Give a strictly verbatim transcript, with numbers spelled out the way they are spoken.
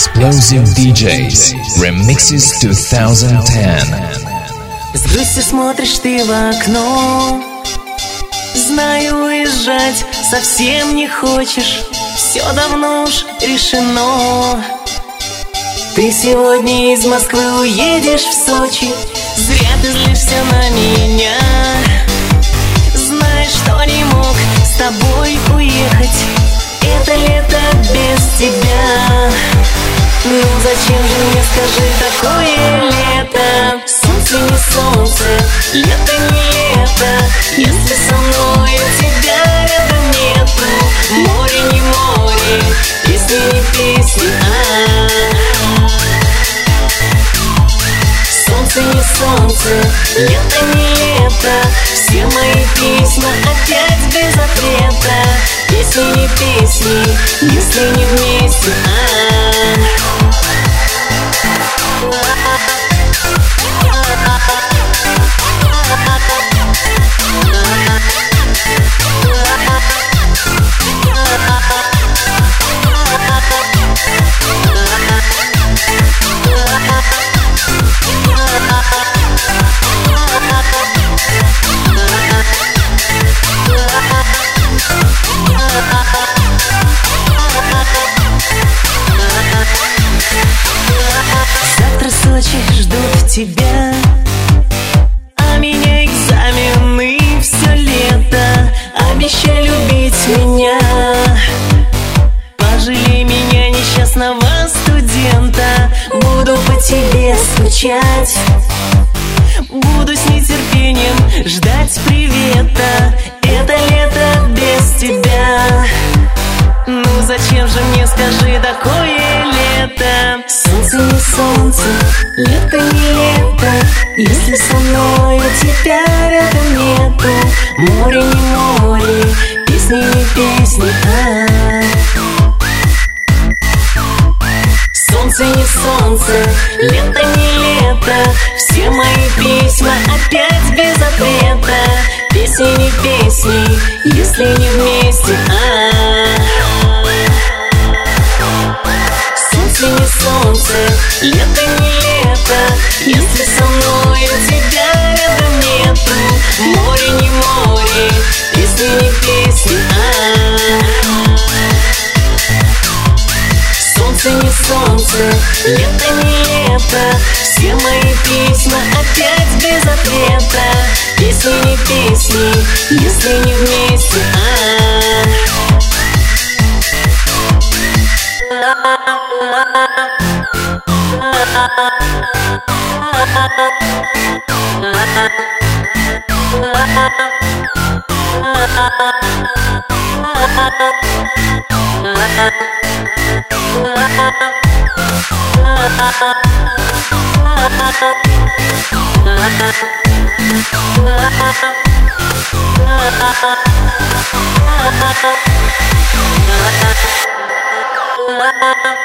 Explosive ди джейс Remixes двадцать десять. С грустью смотришь ты в окно, знаю, уезжать совсем не хочешь, все давно уж решено. Ты сегодня из Москвы уедешь в Сочи, зря ты злишься на меня. Знаешь, что не мог с тобой уехать, это лето без тебя. Ну зачем же мне, скажи, такое лето? Солнце не солнце, лето не лето, если со мной у тебя рядом нету. Море не море, песни не песни, а солнце не солнце, лето не лето, все мои письма опять без ответа. Песни не песни, если не вместе, а ждут тебя, а меня экзамены все лето. Обещай любить меня, пожалей меня, несчастного студента. Буду по тебе скучать, буду с нетерпением ждать привета. Это лето без тебя. Ну зачем же мне, скажи, такое лето? Солнце не солнце, лето не лето, если со мной у тебя рядом нету. Море не море, песни не песни, а солнце не солнце, лето не лето, все мои письма опять без ответа. Песни не песни, если не вместе, а солнце не солнце, лето не лето, если со мной у тебя рядом нету. Море не море, песни не песни, а солнце не солнце, лето не лето, все мои письма опять без ответа. Песни не песни, если не вместе, а Ah